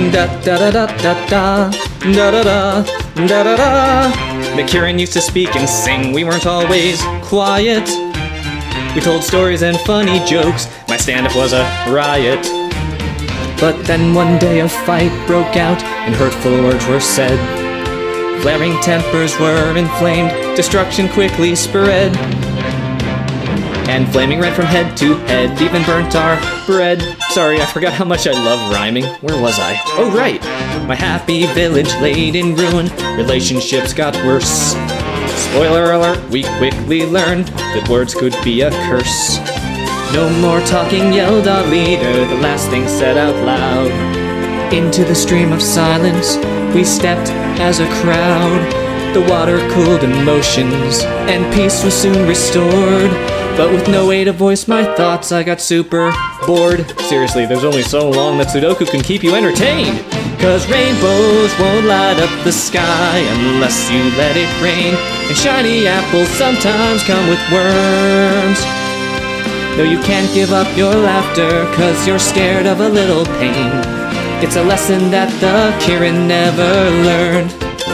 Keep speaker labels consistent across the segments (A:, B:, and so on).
A: Da da da da da da da da da da da da. McKieran used to speak and sing, we weren't always quiet. We told stories and funny jokes, my stand-up was a riot. But then one day a fight broke out and hurtful words were said. Flaring tempers were inflamed, destruction quickly spread. And flaming red from head to head even burnt our bread. Sorry, I forgot how much I love rhyming. Where was I? Oh, right! My happy village laid in ruin, relationships got worse. Spoiler alert, we quickly learned that words could be a curse. No more talking, yelled our leader, the last thing said out loud. Into the stream of silence, we stepped as a crowd. The water cooled emotions, and peace was soon restored. But with no way to voice my thoughts, I got super bored. Seriously, there's only so long that Sudoku can keep you entertained. 'Cause rainbows won't light up the sky unless you let it rain. And shiny apples sometimes come with worms. No, you can't give up your laughter 'cause you're scared of a little pain. It's a lesson that the Kirin never learned.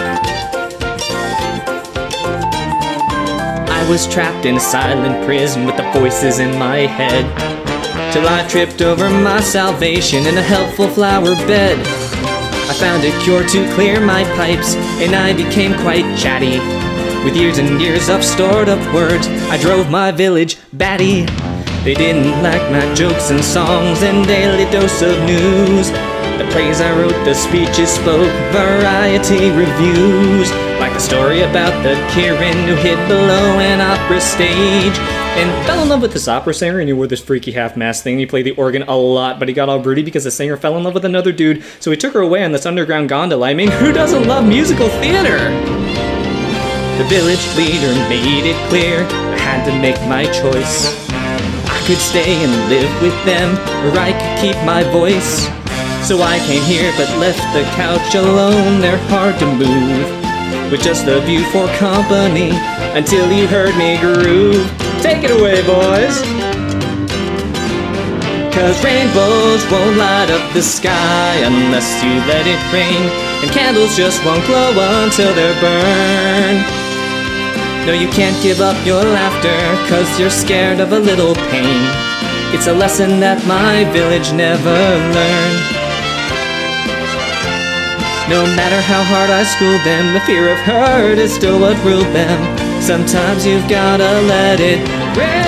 A: I was trapped in a silent prison with the voices in my head, till I tripped over my salvation in a helpful flower bed. I found a cure to clear my pipes, and I became quite chatty. With years and years of stored up words, I drove my village batty. They didn't like my jokes and songs and daily dose of news. The plays I wrote, the speeches spoke, variety reviews. Like the story about the Kirin who hid below an opera stage and fell in love with this opera singer, and he wore this freaky half-mask thing. He played the organ a lot, but he got all broody because the singer fell in love with another dude, so he took her away on this underground gondola. I mean, who doesn't love musical theater? The village leader made it clear I had to make my choice. I could stay and live with them, or I could keep my voice. So I came here but left the couch alone. They're hard to move, with just a view for company, until you heard me groove. Take it away, boys! 'Cause rainbows won't light up the sky unless you let it rain, and candles just won't glow until they're burned. No, you can't give up your laughter 'cause you're scared of a little pain. It's a lesson that my village never learned. No matter how hard I schooled them, the fear of hurt is still what ruled them. Sometimes you've gotta let it rain.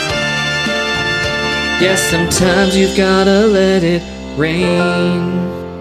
A: Yes, sometimes you've gotta let it rain.